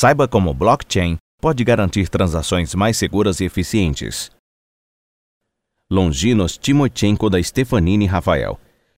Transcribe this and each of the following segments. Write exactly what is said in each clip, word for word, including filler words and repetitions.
Saiba como o blockchain pode garantir transações mais seguras e eficientes. Longinos Timochenko da Stefanini Rafael.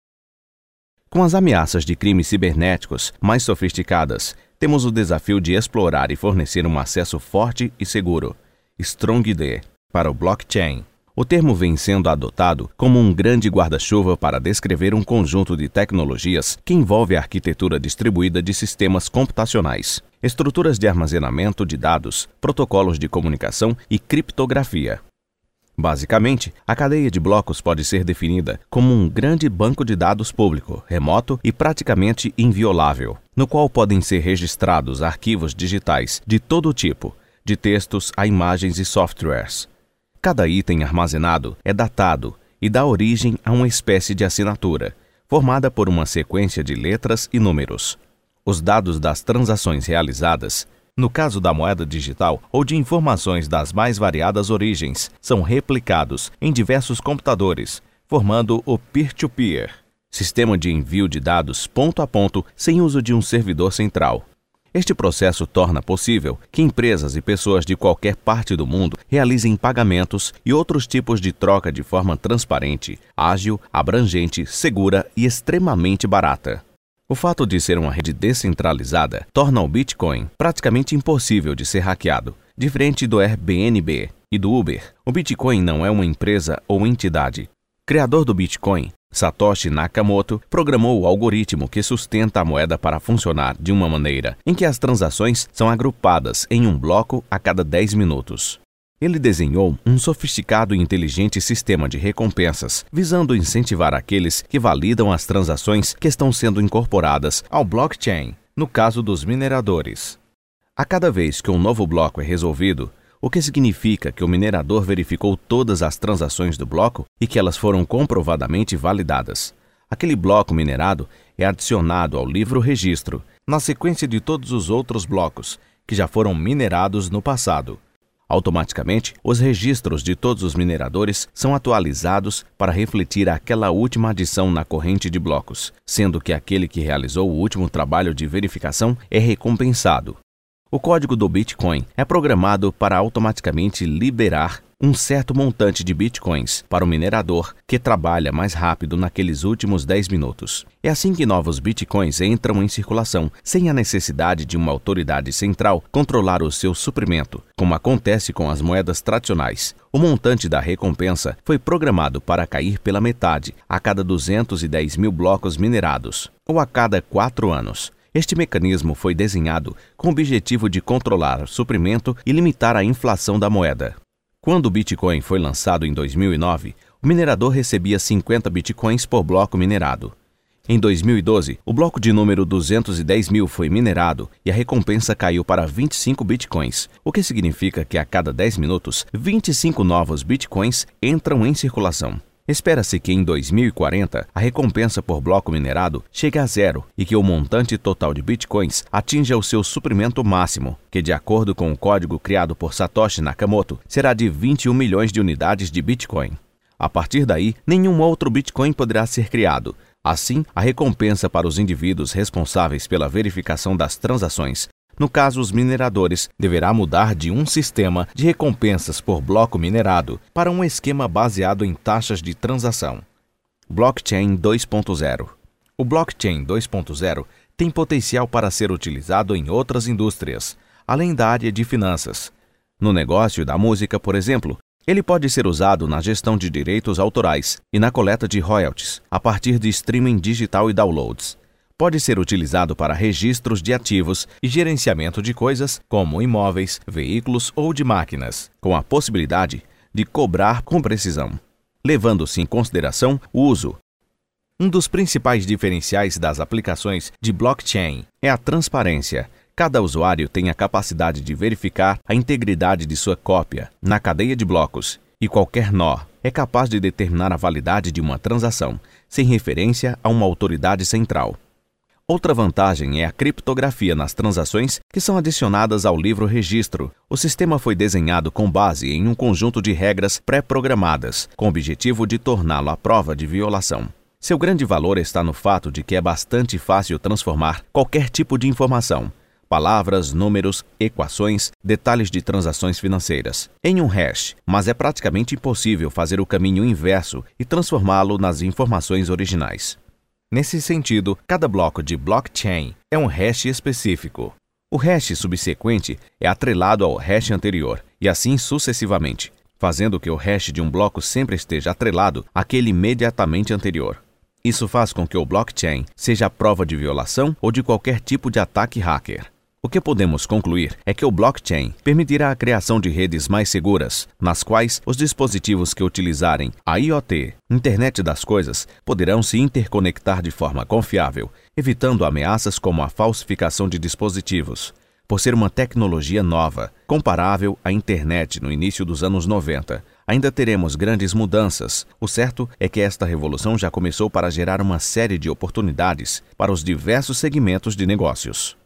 Com as ameaças de crimes cibernéticos mais sofisticadas, temos o desafio de explorar e fornecer um acesso forte e seguro, StrongD, para o blockchain. O termo vem sendo adotado como um grande guarda-chuva para descrever um conjunto de tecnologias que envolve a arquitetura distribuída de sistemas computacionais, estruturas de armazenamento de dados, protocolos de comunicação e criptografia. Basicamente, a cadeia de blocos pode ser definida como um grande banco de dados público, remoto e praticamente inviolável, no qual podem ser registrados arquivos digitais de todo tipo, de textos a imagens e softwares. Cada item armazenado é datado e dá origem a uma espécie de assinatura, formada por uma sequência de letras e números. Os dados das transações realizadas, no caso da moeda digital ou de informações das mais variadas origens, são replicados em diversos computadores, formando o peer-to-peer, sistema de envio de dados ponto a ponto sem uso de um servidor central. Este processo torna possível que empresas e pessoas de qualquer parte do mundo realizem pagamentos e outros tipos de troca de forma transparente, ágil, abrangente, segura e extremamente barata. O fato de ser uma rede descentralizada torna o Bitcoin praticamente impossível de ser hackeado. Diferente do Airbnb e do Uber, o Bitcoin não é uma empresa ou entidade. O criador do Bitcoin, Satoshi Nakamoto, programou o algoritmo que sustenta a moeda para funcionar de uma maneira em que as transações são agrupadas em um bloco a cada dez minutos. Ele desenhou um sofisticado e inteligente sistema de recompensas, visando incentivar aqueles que validam as transações que estão sendo incorporadas ao blockchain, no caso dos mineradores. A cada vez que um novo bloco é resolvido, o que significa que o minerador verificou todas as transações do bloco e que elas foram comprovadamente validadas. Aquele bloco minerado é adicionado ao livro-registro, na sequência de todos os outros blocos que já foram minerados no passado. Automaticamente, os registros de todos os mineradores são atualizados para refletir aquela última adição na corrente de blocos, sendo que aquele que realizou o último trabalho de verificação é recompensado. O código do Bitcoin é programado para automaticamente liberar um certo montante de bitcoins para o minerador que trabalha mais rápido naqueles últimos dez minutos. É assim que novos bitcoins entram em circulação, sem a necessidade de uma autoridade central controlar o seu suprimento, como acontece com as moedas tradicionais. O montante da recompensa foi programado para cair pela metade a cada duzentos e dez mil blocos minerados, ou a cada quatro anos. Este mecanismo foi desenhado com o objetivo de controlar o suprimento e limitar a inflação da moeda. Quando o Bitcoin foi lançado em dois mil e nove, o minerador recebia cinquenta bitcoins por bloco minerado. Em dois mil e doze, o bloco de número duzentos e dez mil foi minerado e a recompensa caiu para vinte e cinco bitcoins, o que significa que a cada dez minutos, vinte e cinco novos bitcoins entram em circulação. Espera-se que em dois mil e quarenta a recompensa por bloco minerado chegue a zero e que o montante total de bitcoins atinja o seu suprimento máximo, que de acordo com o código criado por Satoshi Nakamoto, será de vinte e um milhões de unidades de bitcoin. A partir daí, nenhum outro bitcoin poderá ser criado. Assim, a recompensa para os indivíduos responsáveis pela verificação das transações, no caso os mineradores, deverá mudar de um sistema de recompensas por bloco minerado para um esquema baseado em taxas de transação. Blockchain dois ponto zero. O Blockchain dois ponto zero tem potencial para ser utilizado em outras indústrias, além da área de finanças. No negócio da música, por exemplo, ele pode ser usado na gestão de direitos autorais e na coleta de royalties, a partir de streaming digital e downloads. Pode ser utilizado para registros de ativos e gerenciamento de coisas, como imóveis, veículos ou de máquinas, com a possibilidade de cobrar com precisão, levando-se em consideração o uso. Um dos principais diferenciais das aplicações de blockchain é a transparência. Cada usuário tem a capacidade de verificar a integridade de sua cópia na cadeia de blocos, e qualquer nó é capaz de determinar a validade de uma transação, sem referência a uma autoridade central. Outra vantagem é a criptografia nas transações que são adicionadas ao livro-registro. O sistema foi desenhado com base em um conjunto de regras pré-programadas, com o objetivo de torná-lo à prova de violação. Seu grande valor está no fato de que é bastante fácil transformar qualquer tipo de informação, palavras, números, equações, detalhes de transações financeiras, em um hash, mas é praticamente impossível fazer o caminho inverso e transformá-lo nas informações originais. Nesse sentido, cada bloco de blockchain é um hash específico. O hash subsequente é atrelado ao hash anterior, e assim sucessivamente, fazendo que o hash de um bloco sempre esteja atrelado àquele imediatamente anterior. Isso faz com que o blockchain seja a prova de violação ou de qualquer tipo de ataque hacker. O que podemos concluir é que o blockchain permitirá a criação de redes mais seguras, nas quais os dispositivos que utilizarem a I O T, Internet das Coisas, poderão se interconectar de forma confiável, evitando ameaças como a falsificação de dispositivos. Por ser uma tecnologia nova, comparável à internet no início dos anos noventa, ainda teremos grandes mudanças. O certo é que esta revolução já começou para gerar uma série de oportunidades para os diversos segmentos de negócios.